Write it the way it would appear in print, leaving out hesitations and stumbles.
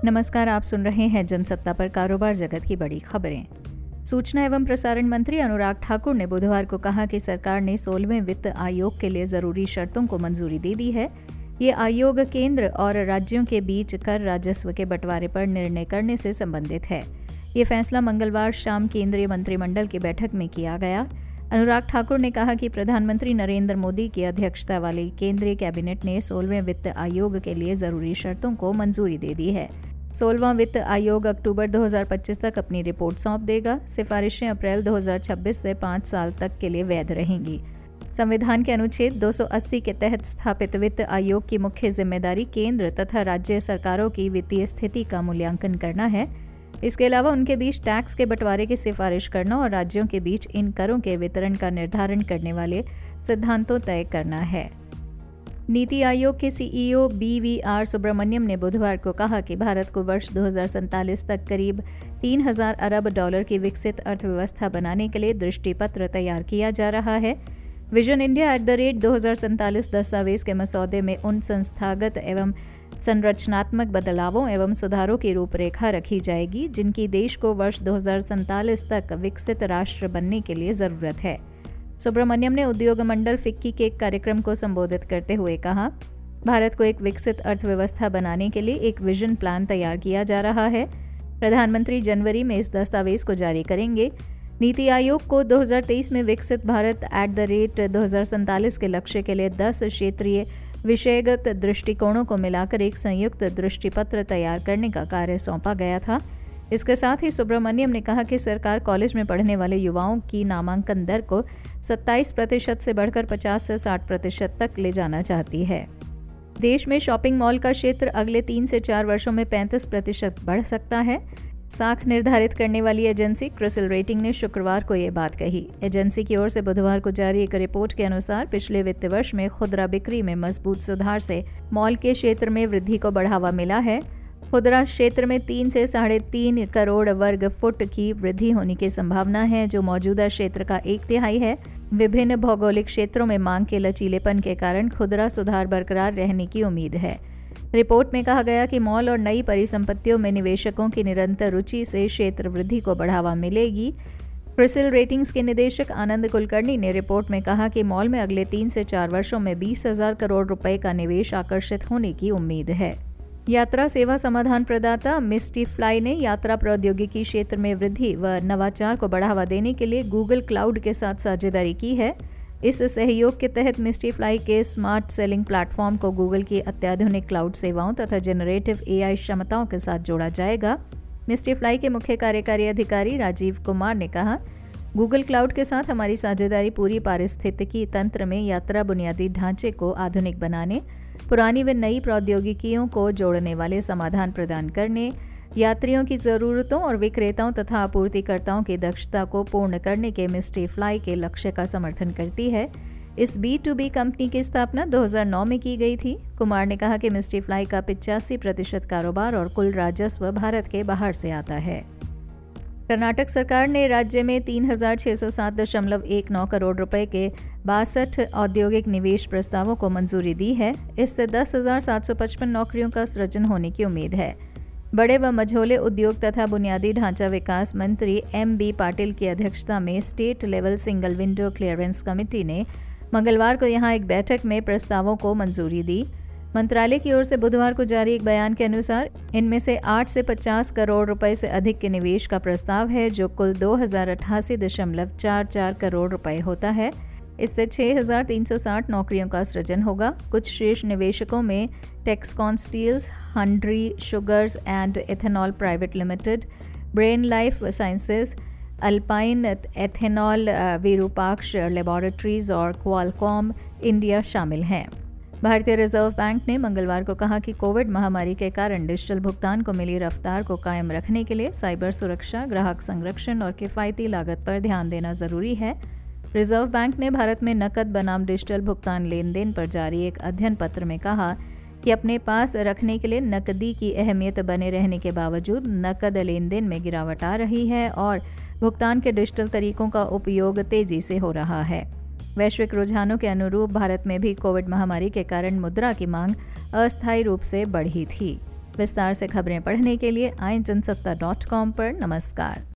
नमस्कार, आप सुन रहे हैं जनसत्ता पर कारोबार जगत की बड़ी खबरें। सूचना एवं प्रसारण मंत्री अनुराग ठाकुर ने बुधवार को कहा कि सरकार ने 16वें वित्त आयोग के लिए जरूरी शर्तों को मंजूरी दे दी है। ये आयोग केंद्र और राज्यों के बीच कर राजस्व के बंटवारे पर निर्णय करने से संबंधित है। ये फैसला मंगलवार शाम केंद्रीय मंत्रिमंडल की बैठक में किया गया। अनुराग ठाकुर ने कहा कि प्रधानमंत्री नरेंद्र मोदी की अध्यक्षता वाली केंद्रीय कैबिनेट ने 16वें वित्त आयोग के लिए जरूरी शर्तों को मंजूरी दे दी है। 16वां वित्त आयोग अक्टूबर 2025 तक अपनी रिपोर्ट सौंप देगा। सिफारिशें अप्रैल 2026 से 5 साल तक के लिए वैध रहेंगी। संविधान के अनुच्छेद 280 के तहत स्थापित वित्त आयोग की मुख्य जिम्मेदारी केंद्र तथा राज्य सरकारों की वित्तीय स्थिति का मूल्यांकन करना है। इसके अलावा उनके बीच टैक्स के बंटवारे की सिफारिश करना और राज्यों के बीच इन करों के वितरण का निर्धारण करने वाले सिद्धांतों तय करना है। नीति आयोग के सीईओ BVR सुब्रमण्यम ने बुधवार को कहा कि भारत को वर्ष 2047 तक करीब 3000 अरब डॉलर की विकसित अर्थव्यवस्था बनाने के लिए दृष्टिपत्र तैयार किया जा रहा है। विजन इंडिया @2047 दस्तावेज के मसौदे में उन संस्थागत एवं संरचनात्मक बदलावों एवं सुधारों की रूपरेखा रखी जाएगी जिनकी देश को वर्ष 2047 तक विकसित राष्ट्र बनने के लिए जरूरत है। सुब्रमण्यम ने उद्योग मंडल फिक्की के एक कार्यक्रम को संबोधित करते हुए कहा, भारत को एक विकसित अर्थव्यवस्था बनाने के लिए एक विजन प्लान तैयार किया जा रहा है। प्रधानमंत्री जनवरी में इस दस्तावेज को जारी करेंगे। नीति आयोग को 2023 में विकसित भारत @2047 के लक्ष्य के लिए 10 क्षेत्रीय विषयगत दृष्टिकोणों को मिलाकर एक संयुक्त दृष्टिपत्र तैयार करने का कार्य सौंपा गया था। इसके साथ ही सुब्रमण्यम ने कहा कि सरकार कॉलेज में पढ़ने वाले युवाओं की नामांकन दर को 27% से बढ़कर 50 से 60% तक ले जाना चाहती है। देश में शॉपिंग मॉल का क्षेत्र अगले 3 से 4 वर्षों में 35% बढ़ सकता है। साख निर्धारित करने वाली एजेंसी क्रिसिल रेटिंग ने शुक्रवार को ये बात कही। एजेंसी की ओर से बुधवार को जारी एक रिपोर्ट के अनुसार पिछले वित्त वर्ष में खुदरा बिक्री में मजबूत सुधार से मॉल के क्षेत्र में वृद्धि को बढ़ावा मिला है। खुदरा क्षेत्र में 3 से 3.5 करोड़ वर्ग फुट की वृद्धि होने की संभावना है, जो मौजूदा क्षेत्र का 1/3 है। विभिन्न भौगोलिक क्षेत्रों में मांग के लचीलेपन के कारण खुदरा सुधार बरकरार रहने की उम्मीद है। रिपोर्ट में कहा गया कि मॉल और नई परिसंपत्तियों में निवेशकों की निरंतर रुचि से क्षेत्र वृद्धि को बढ़ावा मिलेगी। क्रिसिल रेटिंग्स के निदेशक आनंद कुलकर्णी ने रिपोर्ट में कहा कि मॉल में अगले 3 से 4 वर्षों में 20,000 करोड़ रुपए का निवेश आकर्षित होने की उम्मीद है। यात्रा सेवा समाधान प्रदाता मिस्टीफ्लाई ने यात्रा प्रौद्योगिकी क्षेत्र में वृद्धि व नवाचार को बढ़ावा देने के लिए गूगल क्लाउड के साथ साझेदारी की है। इस सहयोग के तहत मिस्टीफ्लाई के स्मार्ट सेलिंग प्लेटफॉर्म को गूगल की अत्याधुनिक क्लाउड सेवाओं तथा जनरेटिव AI क्षमताओं के साथ जोड़ा जाएगा। मिस्टीफ्लाई के मुख्य कार्यकारी अधिकारी राजीव कुमार ने कहा, गूगल क्लाउड के साथ हमारी साझेदारी पूरी पारिस्थितिकी तंत्र में यात्रा बुनियादी ढांचे को आधुनिक बनाने, पुरानी व नई प्रौद्योगिकियों को जोड़ने वाले समाधान प्रदान करने, यात्रियों की ज़रूरतों और विक्रेताओं तथा आपूर्तिकर्ताओं की दक्षता को पूर्ण करने के मिस्टीफ्लाई के लक्ष्य का समर्थन करती है। इस B2B कंपनी की स्थापना 2009 में की गई थी। कुमार ने कहा कि मिस्टीफ्लाई का 85% कारोबार और कुल राजस्व भारत के बाहर से आता है। कर्नाटक सरकार ने राज्य में 3607.19 करोड़ रुपए के 62 औद्योगिक निवेश प्रस्तावों को मंजूरी दी है। इससे 10,755 नौकरियों का सृजन होने की उम्मीद है। बड़े व मझोले उद्योग तथा बुनियादी ढांचा विकास मंत्री MB पाटिल की अध्यक्षता में state level single window clearance committee ने मंगलवार को यहां एक बैठक में प्रस्तावों को मंजूरी दी। मंत्रालय की ओर से बुधवार को जारी एक बयान के अनुसार इनमें से 8 से 50 करोड़ रुपए से अधिक के निवेश का प्रस्ताव है, जो कुल 2088.44 करोड़ रुपए होता है। इससे 6,360 नौकरियों का सृजन होगा। कुछ शीर्ष निवेशकों में Texcon steels, Hundri sugars and ethanol private limited, brain life sciences, alpine ethanol, Virupaksha laboratories और क्वालकॉम इंडिया शामिल हैं। भारतीय रिजर्व बैंक ने मंगलवार को कहा कि कोविड महामारी के कारण डिजिटल भुगतान को मिली रफ्तार को कायम रखने के लिए साइबर सुरक्षा, ग्राहक संरक्षण और किफ़ायती लागत पर ध्यान देना जरूरी है। रिजर्व बैंक ने भारत में नकद बनाम डिजिटल भुगतान लेन देन पर जारी एक अध्ययन पत्र में कहा कि अपने पास रखने के लिए नकदी की अहमियत बने रहने के बावजूद नकद लेन देन में गिरावट आ रही है और भुगतान के डिजिटल तरीकों का उपयोग तेजी से हो रहा है। वैश्विक रुझानों के अनुरूप भारत में भी कोविड महामारी के कारण मुद्रा की मांग अस्थायी रूप से बढ़ी थी। विस्तार से खबरें पढ़ने के लिए आए जनसत्ता.com पर। नमस्कार।